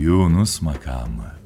Yunus makamı.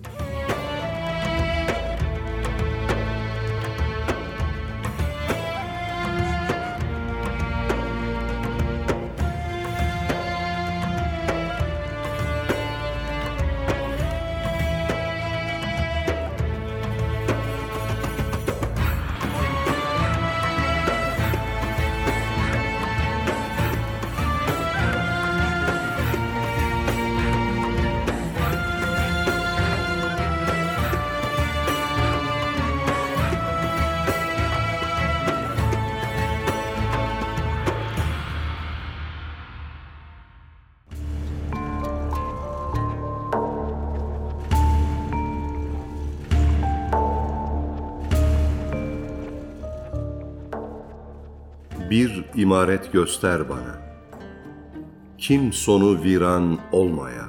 Bir imaret göster bana, kim sonu viran olmaya.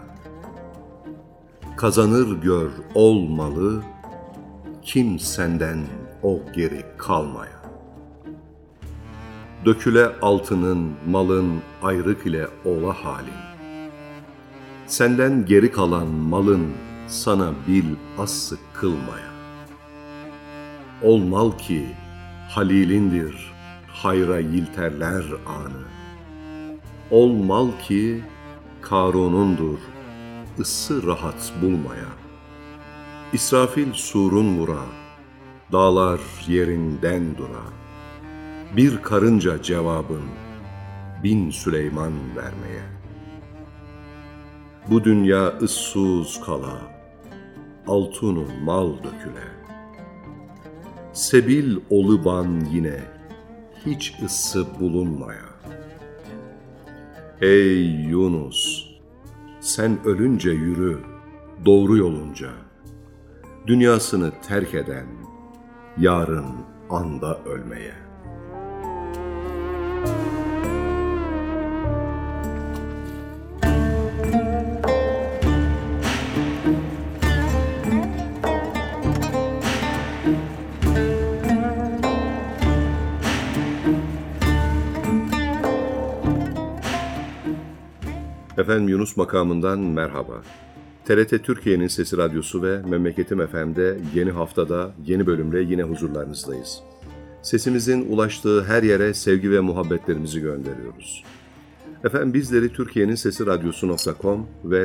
Kazanır gör olmalı, kim senden o geri kalmaya. Döküle altının, malın ayrık ile ola halin. Senden geri kalan malın sana bil assı kılmaya. Olmal ki halilindir hayra yilterler anı. Olmal ki Karun'undur ısı rahat bulmaya. İsrafil surun vura, dağlar yerinden dura. Bir karınca cevabın 1000 Süleyman vermeye. Bu dünya ıssuz kala, altunu mal döküle. Sebil oluban yine hiç ısı bulunmaya. Ey Yunus, sen ölünce yürü doğru yolunca. Dünyasını terk eden yarın anda ölmeye. Efendim Yunus makamından merhaba. TRT Türkiye'nin Sesi Radyosu ve Memleketim FM'de yeni haftada, yeni bölümle yine huzurlarınızdayız. Sesimizin ulaştığı her yere sevgi ve muhabbetlerimizi gönderiyoruz. Efendim bizleri Türkiye'nin Sesi Radyosu.com ve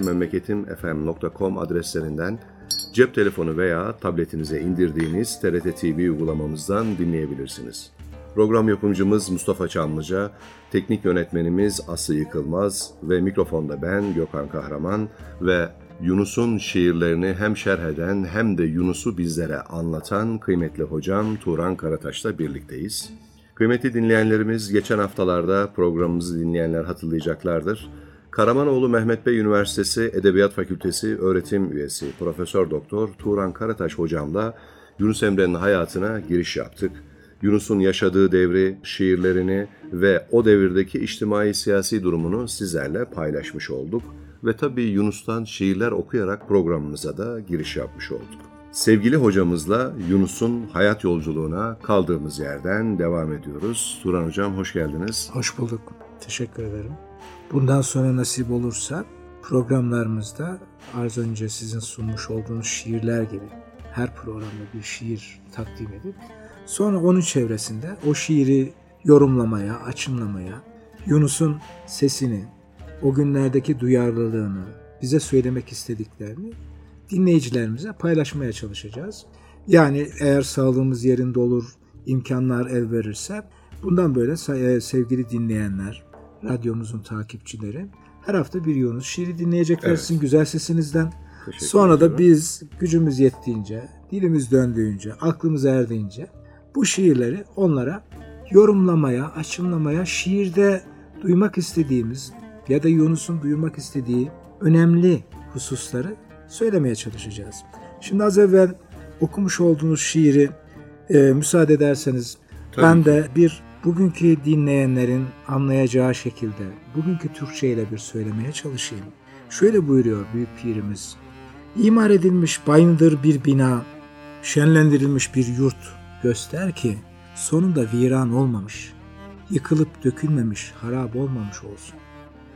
trtmemleketimfm.com adreslerinden cep telefonu veya tabletinize indirdiğiniz TRT TV uygulamamızdan dinleyebilirsiniz. Program yapımcımız Mustafa Çamlıca, teknik yönetmenimiz Aslı Yıkılmaz ve mikrofonda ben Gökhan Kahraman ve Yunus'un şiirlerini hem şerh eden hem de Yunus'u bizlere anlatan kıymetli hocam Turan Karataş'la birlikteyiz. Kıymetli dinleyenlerimiz, geçen haftalarda programımızı dinleyenler hatırlayacaklardır. Karamanoğlu Mehmet Bey Üniversitesi Edebiyat Fakültesi öğretim üyesi Profesör Doktor Turan Karataş hocamla Yunus Emre'nin hayatına giriş yaptık. Yunus'un yaşadığı devri, şiirlerini ve o devirdeki içtimai siyasi durumunu sizlerle paylaşmış olduk. Ve tabii Yunus'tan şiirler okuyarak programımıza da giriş yapmış olduk. Sevgili hocamızla Yunus'un hayat yolculuğuna kaldığımız yerden devam ediyoruz. Turan Hocam hoş geldiniz. Hoş bulduk. Teşekkür ederim. Bundan sonra nasip olursa programlarımızda az önce sizin sunmuş olduğunuz şiirler gibi her programda bir şiir takdim edip sonra onun çevresinde o şiiri yorumlamaya, açımlamaya, Yunus'un sesini, o günlerdeki duyarlılığını, bize söylemek istediklerini dinleyicilerimize paylaşmaya çalışacağız. Yani eğer sağlığımız yerinde olur, imkanlar el verirse bundan böyle sevgili dinleyenler, radyomuzun takipçileri her hafta bir Yunus şiiri dinleyecekler sizin güzel sesinizden. Sonra da biz gücümüz yettiğince, dilimiz döndüğünce, aklımız erdiğince bu şiirleri onlara yorumlamaya, açımlamaya, şiirde duymak istediğimiz ya da Yunus'un duymak istediği önemli hususları söylemeye çalışacağız. Şimdi az evvel okumuş olduğunuz şiiri müsaade ederseniz ben de bir bugünkü dinleyenlerin anlayacağı şekilde bugünkü Türkçe ile bir söylemeye çalışayım. Şöyle buyuruyor büyük pirimiz: İmar edilmiş bayındır bir bina, şenlendirilmiş bir yurt, göster ki sonunda viran olmamış, yıkılıp dökülmemiş, harap olmamış olsun.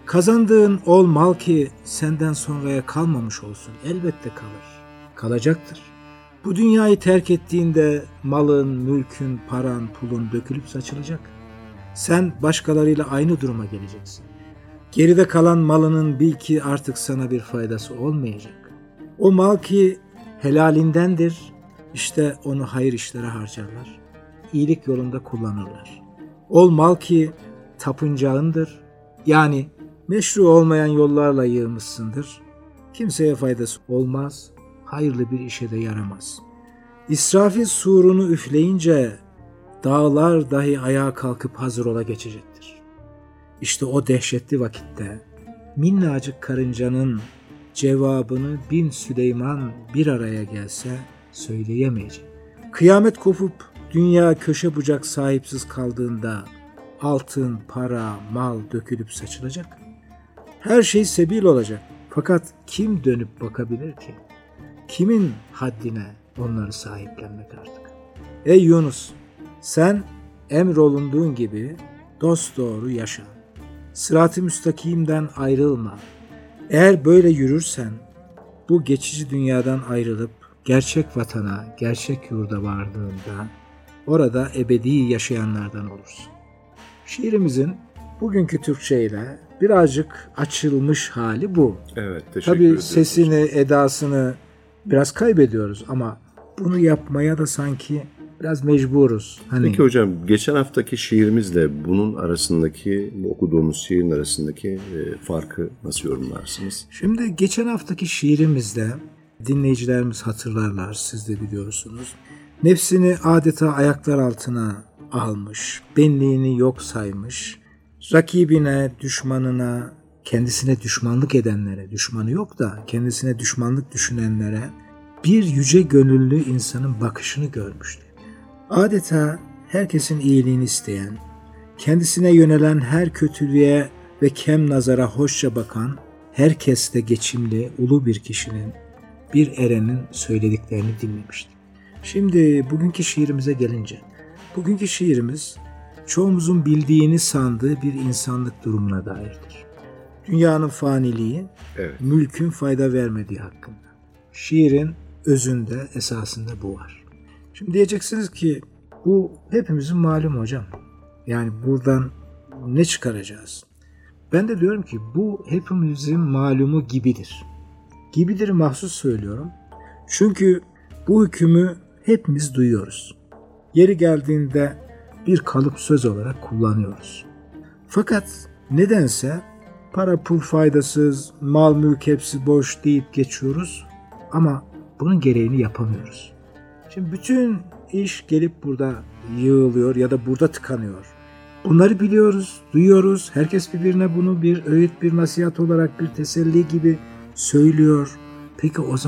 Kazandığın ol mal ki senden sonraya kalmamış olsun. Elbette kalır. Kalacaktır. Bu dünyayı terk ettiğinde malın, mülkün, paran, pulun dökülüp saçılacak. Sen başkalarıyla aynı duruma geleceksin. Geride kalan malının bil ki artık sana bir faydası olmayacak. O mal ki helalindendir, işte onu hayır işlere harcarlar. İyilik yolunda kullanırlar. Ol mal ki tapıncağındır, yani meşru olmayan yollarla yığmışsındır. Kimseye faydası olmaz, hayırlı bir işe de yaramaz. İsrafil surunu üfleyince dağlar dahi ayağa kalkıp hazır ola geçecektir. İşte o dehşetli vakitte minnacık karıncanın cevabını 1000 Süleyman bir araya gelse söyleyemeyecek. Kıyamet kopup dünya köşe bucak sahipsiz kaldığında altın, para, mal dökülüp saçılacak. Her şey sebil olacak. Fakat kim dönüp bakabilir ki? Kimin haddine onları sahiplenmek artık? Ey Yunus! Sen emrolunduğun gibi dosdoğru yaşa. Sırat-ı müstakimden ayrılma. Eğer böyle yürürsen bu geçici dünyadan ayrılıp gerçek vatana, gerçek yurda vardığında orada ebedi yaşayanlardan olursun. Şiirimizin bugünkü Türkçe ile birazcık açılmış hali bu. Evet, teşekkür Tabii ederim. sesini, edasını biraz kaybediyoruz ama bunu yapmaya da sanki biraz mecburuz. Peki hocam, geçen haftaki şiirimizle bunun arasındaki, bu okuduğumuz şiirin arasındaki farkı nasıl yorumlarsınız? Şimdi geçen haftaki şiirimizde dinleyicilerimiz hatırlarlar, siz de biliyorsunuz. Nefsini adeta ayaklar altına almış, benliğini yok saymış, rakibine, düşmanına, kendisine düşmanlık edenlere, düşmanı yok da kendisine düşmanlık düşünenlere bir yüce gönüllü insanın bakışını görmüştü. Adeta herkesin iyiliğini isteyen, kendisine yönelen her kötülüğe ve kem nazara hoşça bakan, herkeste geçimli, ulu bir kişinin, bir erenin söylediklerini dinlemişti. Şimdi bugünkü şiirimize gelince, bugünkü şiirimiz çoğumuzun bildiğini sandığı bir insanlık durumuna dairdir. Dünyanın faniliği, evet, mülkün fayda vermediği hakkında. Şiirin özünde, esasında bu var. Şimdi diyeceksiniz ki bu hepimizin malumu hocam. Yani buradan ne çıkaracağız? Ben de diyorum ki bu hepimizin malumu gibidir. Gibidir mahsus söylüyorum. Çünkü bu hükmü hepimiz duyuyoruz. Yeri geldiğinde bir kalıp söz olarak kullanıyoruz. Fakat nedense para pul faydasız, mal mülk hepsi boş deyip geçiyoruz ama bunun gereğini yapamıyoruz. Şimdi bütün iş gelip burada yığılıyor ya da burada tıkanıyor. Bunları biliyoruz, duyuyoruz. Herkes birbirine bunu bir öğüt, bir nasihat olarak, bir teselli gibi söylüyor. Peki o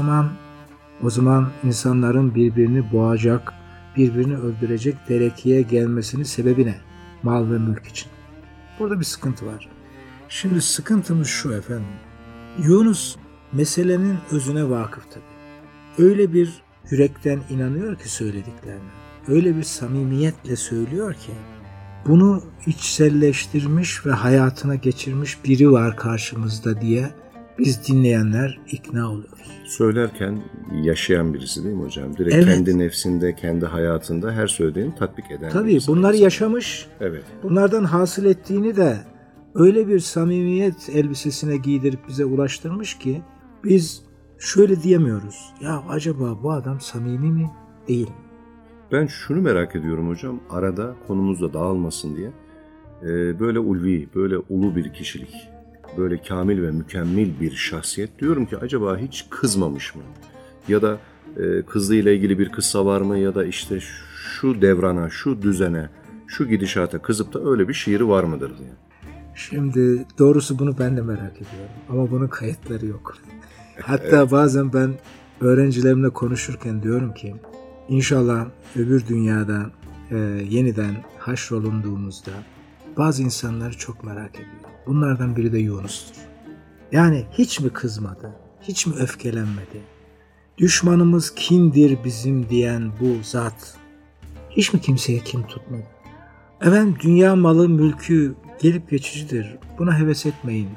zaman insanların birbirini boğacak, birbirini öldürecek derekeye gelmesinin sebebi ne? Mal ve mülk için. Burada bir sıkıntı var. Şimdi sıkıntımız şu efendim. Yunus meselenin özüne vakıf tabii. Öyle bir yürekten inanıyor ki söylediklerine. Öyle bir samimiyetle söylüyor ki bunu içselleştirmiş ve hayatına geçirmiş biri var karşımızda diye biz dinleyenler ikna oluyoruz. Söylerken yaşayan birisi değil mi hocam? Direkt evet, kendi nefsinde, kendi hayatında her söylediğini tatbik eden tabii birisi. bunları yaşamış. Evet. Bunlardan hasıl ettiğini de öyle bir samimiyet elbisesine giydirip bize ulaştırmış ki biz şöyle diyemiyoruz. Ya acaba bu adam samimi mi? Değil mi? Ben şunu merak ediyorum hocam. Arada konumuz da dağılmasın diye. Böyle ulvi, böyle ulu bir kişilik, böyle kamil ve mükemmel bir şahsiyet, diyorum ki acaba hiç kızmamış mı? Ya da kızıyla ilgili bir kıssa var mı? Ya da işte şu devrana, şu düzene, şu gidişata kızıp da öyle bir şiiri var mıdır diye. Şimdi doğrusu bunu ben de merak ediyorum. Ama bunun kayıtları yok. Hatta bazen ben öğrencilerimle konuşurken diyorum ki İnşallah öbür dünyada yeniden haşrolunduğumuzda bazı insanları çok merak ediyorum. Bunlardan biri de Yunus'tur. Yani hiç mi kızmadı? Hiç mi öfkelenmedi? Düşmanımız kindir bizim diyen bu zat hiç mi kimseye kin tutmadı? Efendim dünya malı mülkü gelip geçicidir. Buna heves etmeyin.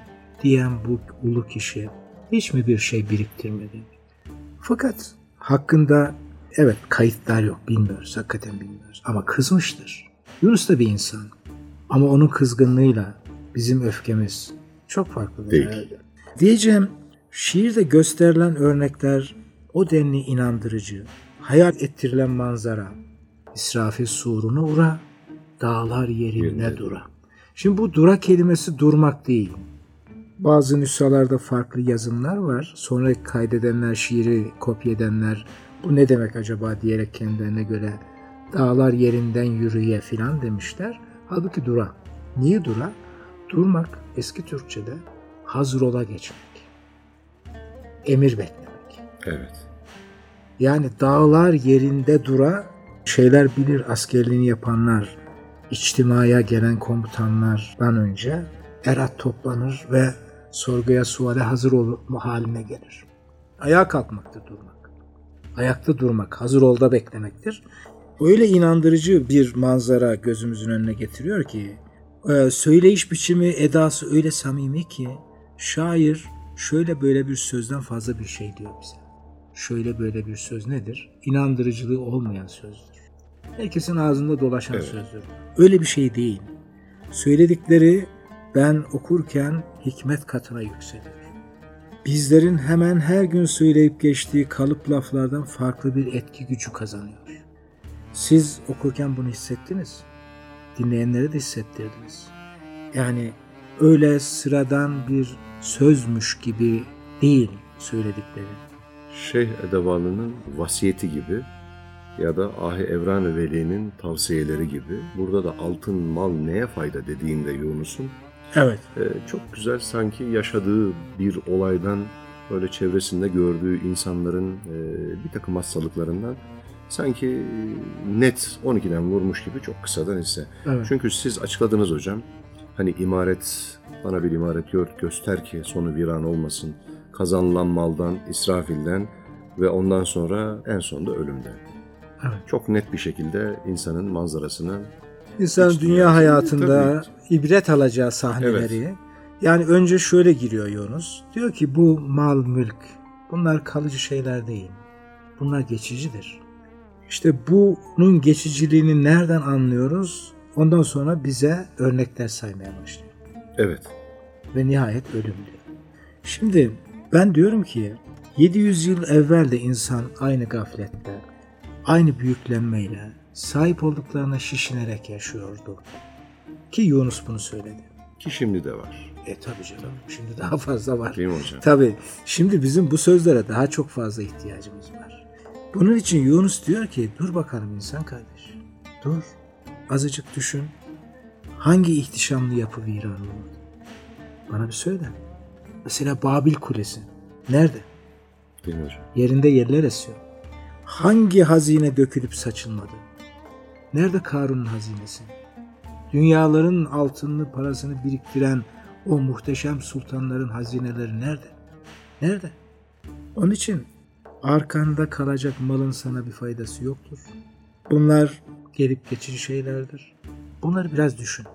diyen bu ulu kişi hiç mi bir şey biriktirmedi? Fakat hakkında evet kayıtlar yok, bilmiyoruz, hakikaten bilmiyoruz. Ama kızmıştır. Yunus da bir insan. Ama onun kızgınlığıyla bizim öfkemiz çok farklı. Değil. Diyeceğim, şiirde gösterilen örnekler o denli inandırıcı. Hayal ettirilen manzara, İsrafil surunu ura, dağlar yerinde dura. Şimdi bu dura kelimesi durmak değil. Bazı nüshalarda farklı yazımlar var. Sonra kaydedenler, şiiri kopyedenler bu ne demek acaba diyerek kendilerine göre dağlar yerinden yürüye filan demişler. Halbuki dura. Niye dura? Durmak eski Türkçe'de hazır ola geçmek. Emir beklemek. Evet. Yani dağlar yerinde dura, şeyler bilir askerliğini yapanlar, içtimaya gelen komutanlardan önce erat toplanır ve sorguya suale hazır olma haline gelir. Ayağa kalkmaktır durmak. Ayakta durmak, hazır olda beklemektir. Öyle inandırıcı bir manzara gözümüzün önüne getiriyor ki, söyleyiş biçimi, edası öyle samimi ki, şair şöyle böyle bir sözden fazla bir şey diyor bize. Şöyle böyle bir söz nedir? İnandırıcılığı olmayan sözdür. Herkesin ağzında dolaşan sözdür. Öyle bir şey değil. Söyledikleri ben okurken hikmet katına yükseliyor. Bizlerin hemen her gün söyleyip geçtiği kalıp laflardan farklı bir etki gücü kazanıyor. Siz okurken bunu hissettiniz. Dinleyenlere de hissettirdiniz. Yani öyle sıradan bir sözmüş gibi değil söyledikleri. Şeyh Edevalı'nın vasiyeti gibi ya da Ahi Evran-ı Veli'nin tavsiyeleri gibi. Burada da altın mal neye fayda dediğinde Yunus'un evet. Çok güzel sanki yaşadığı bir olaydan, böyle çevresinde gördüğü insanların bir takım hastalıklarından sanki net 12'den vurmuş gibi çok kısadan hisse. Evet. Çünkü siz açıkladınız hocam. Hani imaret, bana bir imaret göster ki sonu viran olmasın. Kazanılan maldan, israfilden ve ondan sonra en sonunda ölümden. Evet. Çok net bir şekilde insanın manzarasını, İnsan dünya hayatında ibret alacağı sahneleri. Evet. Yani önce şöyle giriyor Yunus. Diyor ki bu mal, mülk bunlar kalıcı şeyler değil. Bunlar geçicidir. İşte bunun geçiciliğini nereden anlıyoruz? Ondan sonra bize örnekler saymaya başlıyor. Evet. Ve nihayet ölüm diyor. Şimdi ben diyorum ki 700 yıl evvel de insan aynı gaflette, aynı büyüklenmeyle sahip olduklarına şişinerek yaşıyordu. Ki Yunus bunu söyledi. Ki şimdi de var. Tabii canım. Şimdi daha fazla var. Değil mi hocam? Tabii. Şimdi bizim bu sözlere daha çok fazla ihtiyacımız var. Bunun için Yunus diyor ki dur bakalım insan kardeş. Dur. Azıcık düşün. Hangi ihtişamlı yapı viran oldu? Bana bir söyle. Mesela Babil Kulesi. Nerede? Değil mi hocam? Yerinde yerler esiyor. Hangi hazine dökülüp saçılmadı? Nerede Karun'un hazinesi? Dünyaların altınını, parasını biriktiren o muhteşem sultanların hazineleri nerede? Nerede? Onun için arkanda kalacak malın sana bir faydası yoktur. Bunlar gelip geçici şeylerdir. Bunları biraz düşün.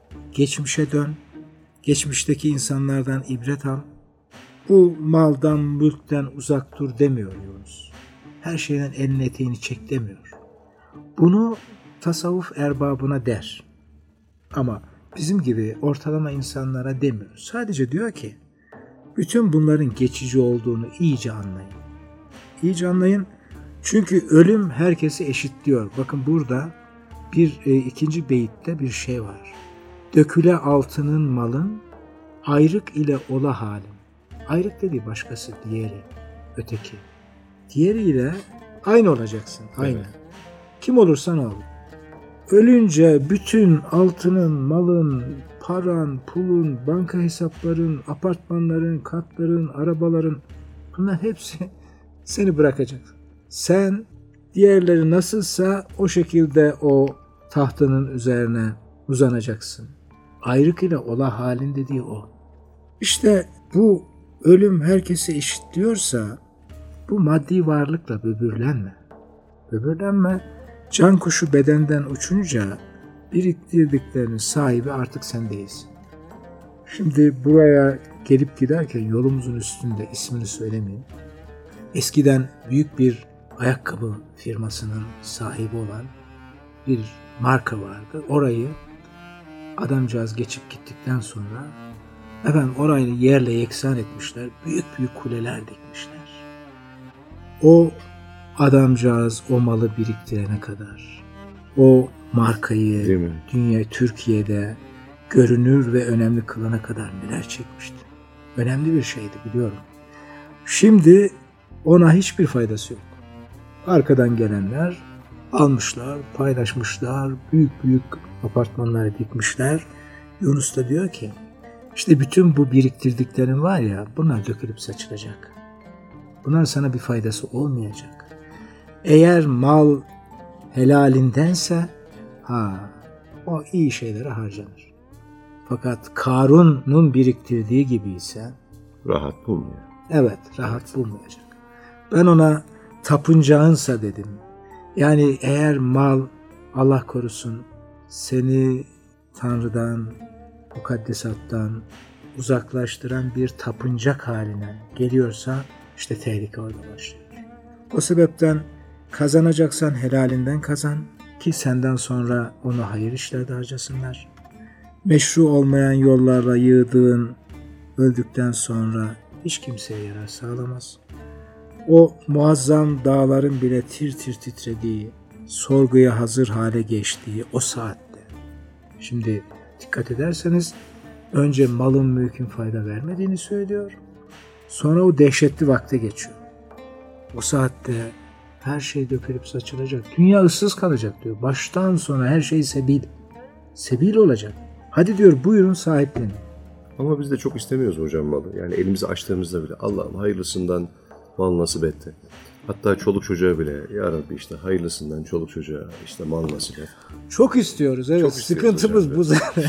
Geçmişe dön. Geçmişteki insanlardan ibret al. Bu maldan, mülkten uzak dur demiyor Yunus. Her şeyden elini eteğini çek demiyor. Bunu tasavvuf erbabına der. Ama bizim gibi ortalama insanlara demiyor. Sadece diyor ki bütün bunların geçici olduğunu iyice anlayın. İyice anlayın. Çünkü ölüm herkesi eşitliyor. Bakın burada ikinci beyitte bir şey var. Döküle altının malın ayrık ile ola halin. Ayrık dediği başkası, diğeri, öteki. Diğeriyle aynı olacaksın. Aynı. Evet. Kim olursan ol. Ölünce bütün altının, malın, paran, pulun, banka hesapların, apartmanların, katların, arabaların bunlar hepsi seni bırakacak. Sen diğerleri nasılsa o şekilde o tahtının üzerine uzanacaksın. Ayrık ile ola halin dediği o. İşte bu ölüm herkese eşitliyorsa bu maddi varlıkla böbürlenme. Böbürlenme. Can kuşu bedenden uçunca biriktirdiklerinin sahibi artık sen değilsin. Şimdi buraya gelip giderken yolumuzun üstünde, ismini söylemeyeyim, eskiden büyük bir ayakkabı firmasının sahibi olan bir marka vardı. Orayı adamcağız geçip gittikten sonra orayı yerle yeksan etmişler. Büyük büyük kuleler dikmişler. O adamcağız o malı biriktirene kadar, o markayı Türkiye'de görünür ve önemli kılana kadar neler çekmişti. Önemli bir şeydi, biliyorum. Şimdi ona hiçbir faydası yok. Arkadan gelenler almışlar, paylaşmışlar, büyük büyük apartmanları dikmişler. Yunus da diyor ki, işte bütün bu biriktirdiklerin var ya, bunlar dökülüp saçılacak. Bunların sana bir faydası olmayacak. Eğer mal helalindense, o iyi şeylere harcanır. Fakat Karun'un biriktirdiği gibi ise rahat bulmuyor. Evet, rahat bulmayacak. Ben ona tapıncağınsa dedim. Yani eğer mal, Allah korusun, seni Tanrı'dan, mukaddesattan uzaklaştıran bir tapıncak haline geliyorsa, işte tehlike orada başlıyor. O sebepten kazanacaksan helalinden kazan ki senden sonra onu hayır işlerde harcasınlar. Meşru olmayan yollarla yığdığın öldükten sonra hiç kimseye yarar sağlamaz. O muazzam dağların bile tir tir titrediği, sorguya hazır hale geçtiği o saatte. Şimdi dikkat ederseniz önce malın mülkün fayda vermediğini söylüyor. Sonra o dehşetli vakte geçiyor. O saatte her şey dökülüp saçılacak. Dünya ıssız kalacak diyor. Baştan sona her şey sebil. Sebil olacak. Hadi diyor, buyurun sahiplenin. Ama biz de çok istemiyoruz hocam malı. Yani elimizi açtığımızda bile Allah'ım hayırlısından mal nasip etti. Hatta çoluk çocuğa bile, ya Rabbi işte hayırlısından çoluk çocuğa işte mal nasip et. Çok istiyoruz, evet. Çok sıkıntımız hocam, bu zaten.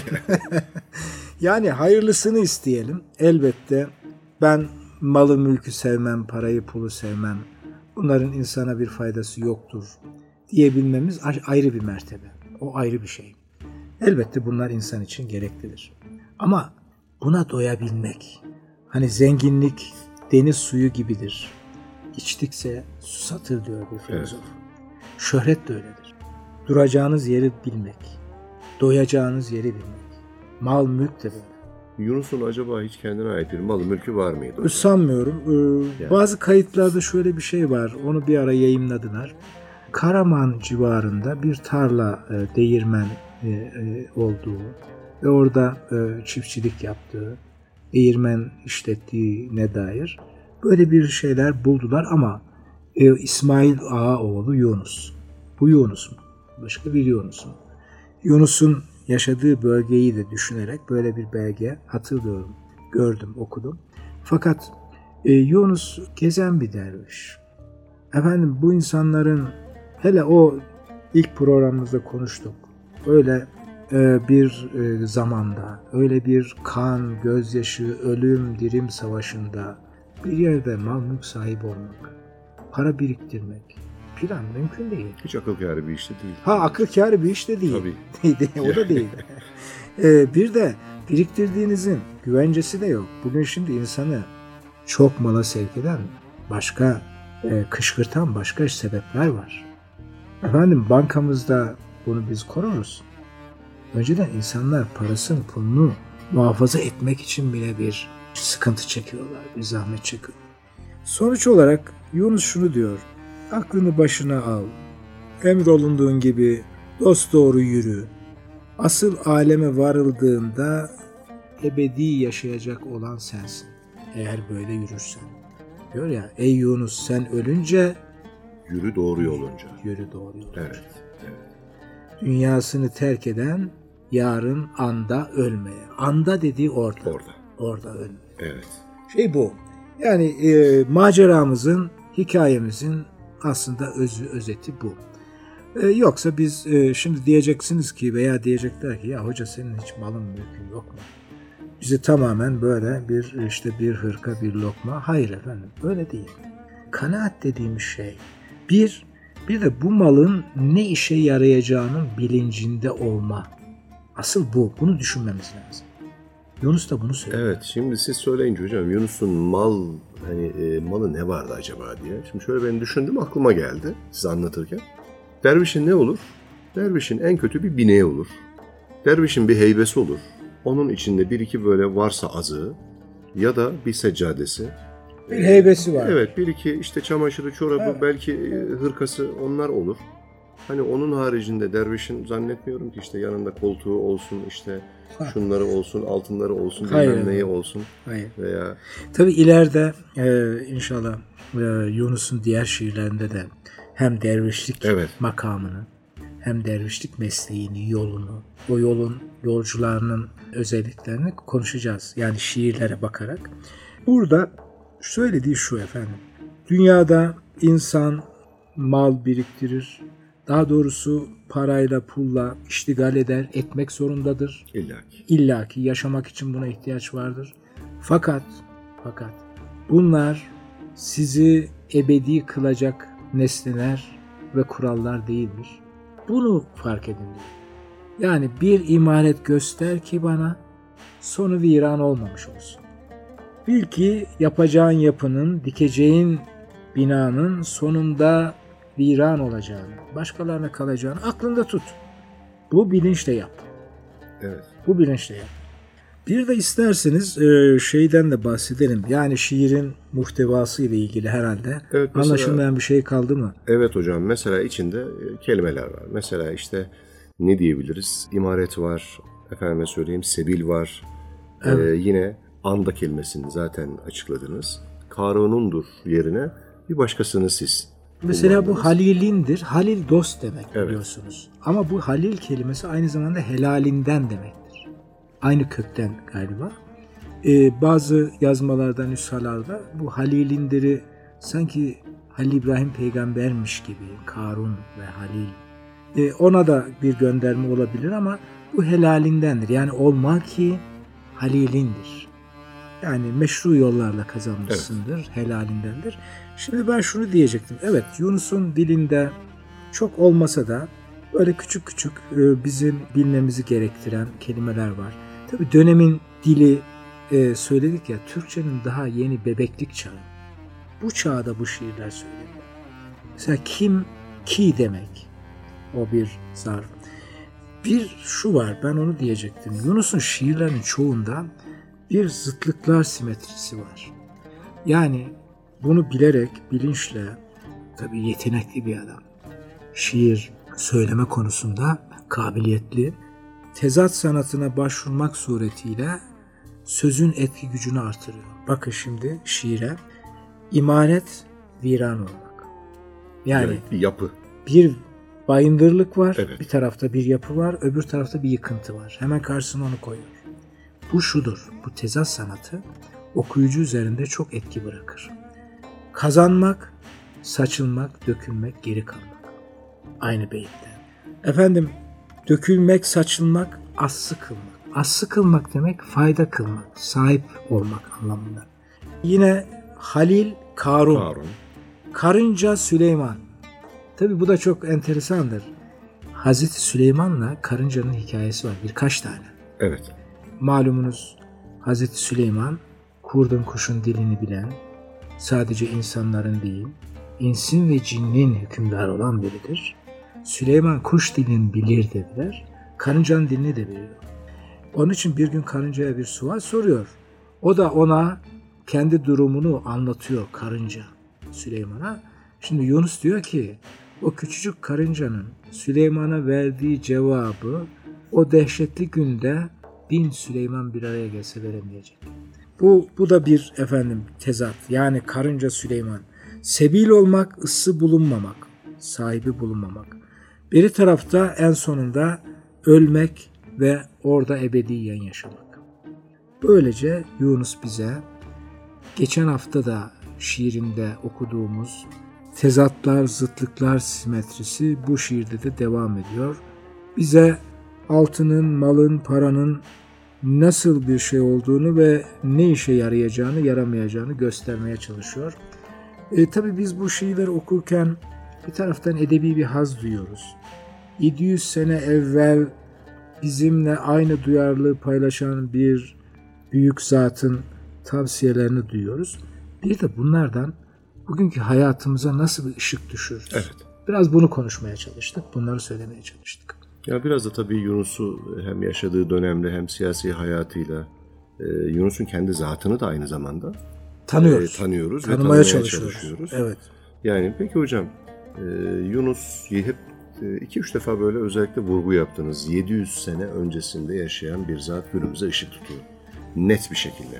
Yani hayırlısını isteyelim. Elbette ben malı mülkü sevmem, parayı pulu sevmem. Bunların insana bir faydası yoktur diyebilmemiz ayrı bir mertebe. O ayrı bir şey. Elbette bunlar insan için gereklidir. Ama buna doyabilmek, hani zenginlik deniz suyu gibidir. İçtikçe susatır diyor bir filozof. Evet. Şöhret de öyledir. Duracağınız yeri bilmek, doyacağınız yeri bilmek. Mal mülk de böyle. Yunus'un acaba hiç kendine ait bir malı mülkü var mıydı? Sanmıyorum. Yani. Bazı kayıtlarda şöyle bir şey var. Onu bir ara yayımladılar. Karaman civarında bir tarla, değirmen olduğu ve orada çiftçilik yaptığı, değirmen işlettiğine dair böyle bir şeyler buldular ama İsmail Ağa oğlu Yunus. Bu Yunus mu? Başka bir Yunus mu? Yunus'un yaşadığı bölgeyi de düşünerek böyle bir belge hatırlıyorum, gördüm, okudum. Fakat Yunus gezen bir derviş. Efendim bu insanların, hele o ilk programımızda konuştuk, öyle bir zamanda, öyle bir kan, gözyaşı, ölüm, dirim savaşında bir yerde mal mülk sahibi olmak, para biriktirmek, plan mümkün değil. Hiç akıl kârı bir iş de değil. Akıl kârı bir iş de değil. Tabii. O da değil. Bir de biriktirdiğinizin güvencesi de yok. Bugün şimdi insanı çok mala sevk eden, başka kışkırtan başka sebepler var. Efendim bankamızda bunu biz koruruz. Önceden insanlar parasını, pulunu muhafaza etmek için bile bir sıkıntı çekiyorlar, bir zahmet çekiyor. Sonuç olarak Yunus şunu diyor: aklını başına al, emrolunduğun gibi dosdoğru yürü. Asıl aleme varıldığında ebedi yaşayacak olan sensin, eğer böyle yürürsen. Diyor ya, ey Yunus sen ölünce yürü doğru yolunca. Yürü doğru yolunca. Evet. Dünyasını terk eden yarın anda ölmeye. Anda dediği orada. Orada ölmeye. Evet. Bu. Yani maceramızın, hikayemizin aslında özeti bu. Yoksa biz şimdi diyeceksiniz ki veya diyecekler ki ya hoca senin hiç malın mülkün yok mu? Bizi tamamen böyle bir hırka, bir lokma. Hayır efendim, öyle değil. Kanaat dediğimiz şey bir de bu malın ne işe yarayacağının bilincinde olma. Asıl bu. Bunu düşünmemiz lazım. Yunus da bunu söylüyor. Evet, şimdi siz söyleyince hocam Yunus'un malı ne vardı acaba diye. Şimdi şöyle ben düşündüm, aklıma geldi size anlatırken. Dervişin ne olur? Dervişin en kötü bir bineği olur. Dervişin bir heybesi olur. Onun içinde bir iki böyle varsa azığı ya da bir seccadesi. Bir heybesi var. Evet, bir iki işte çamaşırı, çorabı, Evet. belki hırkası, onlar olur. Hani onun haricinde dervişin zannetmiyorum ki işte yanında koltuğu olsun, işte şunları olsun, altınları olsun, bilmem neyi olsun. Hayır. Veya Tabii ileride inşallah Yunus'un diğer şiirlerinde de hem dervişlik makamını hem dervişlik mesleğini, yolunu, o yolun yolcularının özelliklerini konuşacağız. Yani şiirlere bakarak. Burada söylediği şu efendim. Dünyada insan mal biriktirir. Daha doğrusu parayla, pulla iştigal eder, etmek zorundadır. İllaki yaşamak için buna ihtiyaç vardır. Fakat bunlar sizi ebedi kılacak nesneler ve kurallar değildir. Bunu fark edin diyor. Yani bir imaret göster ki bana sonu viran olmamış olsun. Bil ki yapacağın yapının, dikeceğin binanın sonunda viran olacağını, başkalarına kalacağını aklında tut. Bu bilinçle yap. Evet. Bu bilinçle yap. Bir de isterseniz şeyden de bahsedelim. Yani şiirin muhtevası ile ilgili herhalde anlaşılmayan bir şey kaldı mı? Evet hocam. Mesela içinde kelimeler var. Mesela işte ne diyebiliriz? İmaret var. Efendime söyleyeyim, sebil var. Evet. Yine anda kelimesini zaten açıkladınız. Karunundur yerine bir başkasını siz. Mesela bu halilindir. Halil dost demek biliyorsunuz. Ama bu halil kelimesi aynı zamanda helalinden demektir. Aynı kökten galiba. Bazı yazmalarda, nüshalarda bu halilindir'i sanki Halil İbrahim peygambermiş gibi, Karun ve Halil. Ona da bir gönderme olabilir ama bu helalindendir. Yani olma ki halilindir. Yani meşru yollarla kazanmışsındır, helalindendir. Şimdi ben şunu diyecektim. Evet, Yunus'un dilinde çok olmasa da böyle küçük küçük bizim bilmemizi gerektiren kelimeler var. Tabii dönemin dili söyledik ya, Türkçenin daha yeni bebeklik çağı. Bu çağda bu şiirler söyleniyor. Mesela kim, ki demek. O bir zarf. Bir şu var, ben onu diyecektim. Yunus'un şiirlerinin çoğunda bir zıtlıklar simetrisi var. Yani bunu bilerek, bilinçle, tabii yetenekli bir adam. Şiir söyleme konusunda kabiliyetli. Tezat sanatına başvurmak suretiyle sözün etki gücünü artırıyor. Bakın şimdi şiire. İmaret, viran olmak. Yani bir yapı. Bir bayındırlık var, bir tarafta bir yapı var, öbür tarafta bir yıkıntı var. Hemen karşısına onu koyuyor. Bu şudur, bu tezat sanatı okuyucu üzerinde çok etki bırakır. Kazanmak, saçılmak, dökülmek, geri kalmak. Aynı beyitte. Efendim, dökülmek, saçılmak, assı kılmak. Assı kılmak demek fayda kılmak, sahip olmak anlamında. Yine Halil, Karun. Karınca, Süleyman. Tabii bu da çok enteresandır. Hazreti Süleyman'la karıncanın hikayesi var, birkaç tane. Evet. Malumunuz Hazreti Süleyman kurdun kuşun dilini bilen, sadece insanların değil, insin ve cinnin hükümdarı olan biridir. Süleyman kuş dilini bilir dediler, karıncanın dilini de biliyor. Onun için bir gün karıncaya bir sual soruyor. O da ona kendi durumunu anlatıyor karınca Süleyman'a. Şimdi Yunus diyor ki o küçücük karıncanın Süleyman'a verdiği cevabı o dehşetli günde 1000 Süleyman bir araya gelse veremeyecek. Bu da bir tezat. Yani karınca Süleyman. Sebil olmak, ıssı bulunmamak, sahibi bulunmamak. Bir tarafta en sonunda ölmek ve orada ebediyen yaşamak. Böylece Yunus bize geçen hafta da şiirinde okuduğumuz tezatlar, zıtlıklar simetrisi bu şiirde de devam ediyor. Bize altının, malın, paranın nasıl bir şey olduğunu ve ne işe yarayacağını, yaramayacağını göstermeye çalışıyor. Tabii biz bu şiirleri okurken bir taraftan edebi bir haz duyuyoruz. 700 sene evvel bizimle aynı duyarlılığı paylaşan bir büyük zatın tavsiyelerini duyuyoruz. Bir de bunlardan bugünkü hayatımıza nasıl bir ışık düşürürüz? Evet. Biraz bunu konuşmaya çalıştık. Bunları söylemeye çalıştık. Ya biraz da tabii Yunus'u hem yaşadığı dönemde hem siyasi hayatıyla Yunus'un kendi zatını da aynı zamanda tanıyoruz ve tanımaya çalışıyoruz. Evet. Yani peki hocam, Yunus hep 2-3 defa böyle özellikle vurgu yaptınız. 700 sene öncesinde yaşayan bir zat günümüze ışık tutuyor. Net bir şekilde.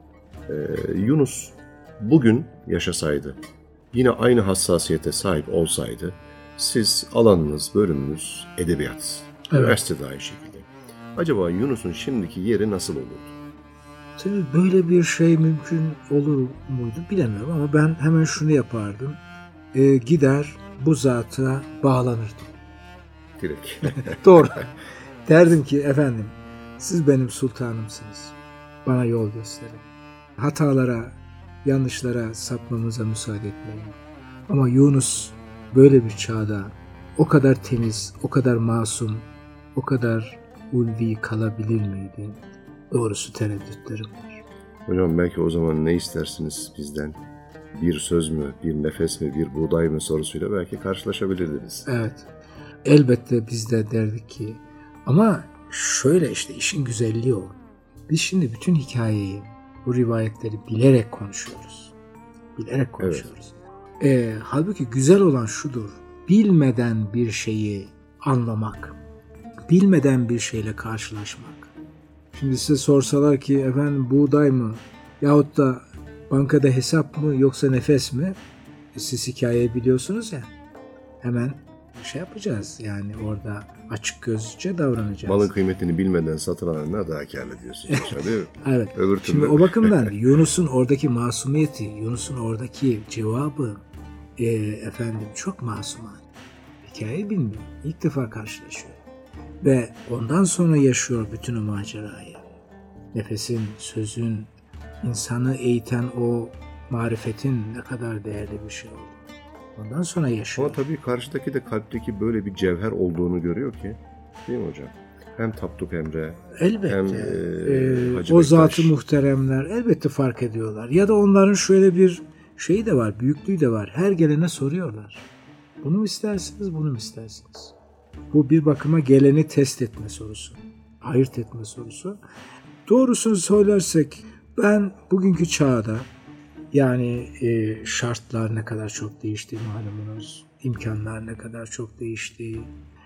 Yunus bugün yaşasaydı, yine aynı hassasiyete sahip olsaydı, siz alanınız, bölümünüz edebiyat, üniversitede aynı şekilde. Acaba Yunus'un şimdiki yeri nasıl olurdu? Tabii böyle bir şey mümkün olur muydu bilemiyorum ama ben hemen şunu yapardım. Gider bu zata bağlanırdım. Direkt. Doğru. Derdim ki efendim siz benim sultanımsınız. Bana yol gösterin. Hatalara, yanlışlara sapmamıza müsaade etmeyin. Ama Yunus böyle bir çağda o kadar temiz, o kadar masum, o kadar ulvi kalabilir miydi? Doğrusu tereddütlerim var. Hocam belki o zaman ne istersiniz bizden? Bir söz mü, bir nefes mi, bir buğday mı sorusuyla belki karşılaşabilirdiniz. Evet. Elbette biz de derdik ki ama şöyle işte işin güzelliği o. Biz şimdi bütün hikayeyi, bu rivayetleri bilerek konuşuyoruz. Bilerek konuşuyoruz. Evet. Halbuki güzel olan şudur. Bilmeden bir şeyi anlamak. Bilmeden bir şeyle karşılaşmak. Şimdi size sorsalar ki efendim buğday mı yahut da bankada hesap mı yoksa nefes mi? Siz hikayeyi biliyorsunuz ya. Hemen şey yapacağız yani orada açık gözlüce davranacağız. Malın kıymetini bilmeden satın alanlar daha kârlı diyorsunuz. Değil mi? Evet. Öbür Şimdi o bakımdan Yunus'un oradaki masumiyeti, Yunus'un oradaki cevabı çok masumane. Hikayeyi bilmiyor. İlk defa karşılaşıyor. Ve ondan sonra yaşıyor bütün o macerayı. Nefesin, sözün, insanı eğiten o marifetin ne kadar değerli bir şey olduğunu. Ondan sonra yaşıyor. Ama tabii karşıdaki de kalpteki böyle bir cevher olduğunu görüyor ki. Değil mi hocam? Hem Tapduk Emre, elbette. Hem Hacı o Bektaş. zat-ı muhteremler elbette fark ediyorlar. Ya da onların şöyle bir şeyi de var, büyüklüğü de var. Her gelene soruyorlar. Bunu mu istersiniz, bunu mu istersiniz? Bu bir bakıma geleni test etme sorusu. Ayırt etme sorusu. Doğrusunu söylersek ben bugünkü çağda yani şartlar ne kadar çok değişti malumunuz. İmkanlar ne kadar çok değişti.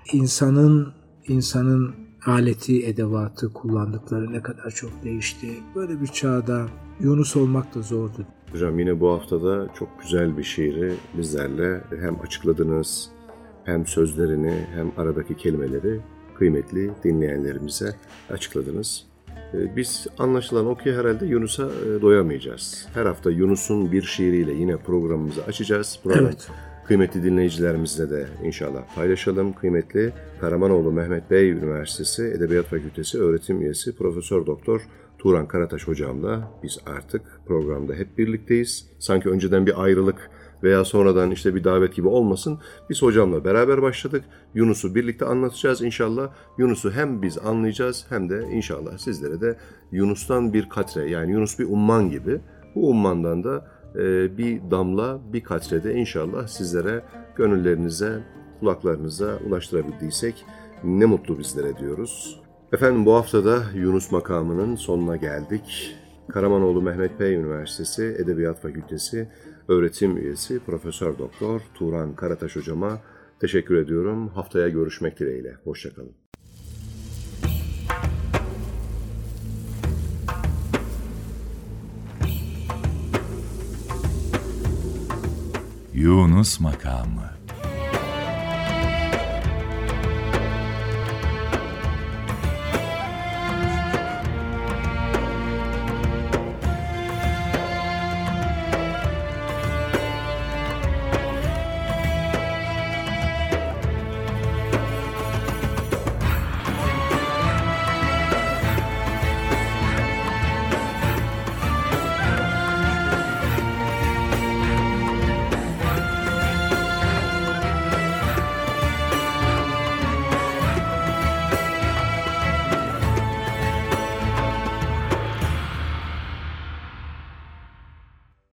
İnsanın aleti, edevatı kullandıkları ne kadar çok değişti. Böyle bir çağda Yunus olmak da zordu. Hocam yine bu haftada çok güzel bir şiiri bizlerle hem açıkladınız, hem sözlerini hem aradaki kelimeleri kıymetli dinleyenlerimize açıkladınız. Biz anlaşılan o ki herhalde Yunus'a doyamayacağız. Her hafta Yunus'un bir şiiriyle yine programımızı açacağız. Evet. Kıymetli dinleyicilerimizle de inşallah paylaşalım. Kıymetli Karamanoğlu Mehmet Bey Üniversitesi Edebiyat Fakültesi öğretim üyesi Profesör Doktor Turan Karataş hocamla biz artık programda hep birlikteyiz. Sanki önceden bir ayrılık veya sonradan işte bir davet gibi olmasın. Biz hocamla beraber başladık. Yunus'u birlikte anlatacağız inşallah. Yunus'u hem biz anlayacağız hem de inşallah sizlere de Yunus'tan bir katre, yani Yunus bir umman gibi. Bu ummandan da bir damla, bir katrede inşallah sizlere, gönüllerinize, kulaklarınıza ulaştırabildiysek ne mutlu bizlere diyoruz. Efendim bu haftada Yunus makamının sonuna geldik. Karamanoğlu Mehmet Bey Üniversitesi Edebiyat Fakültesi öğretim üyesi Profesör Doktor Turan Karataş hocama teşekkür ediyorum. Haftaya görüşmek dileğiyle. Hoşça kalın. Yunus makamı.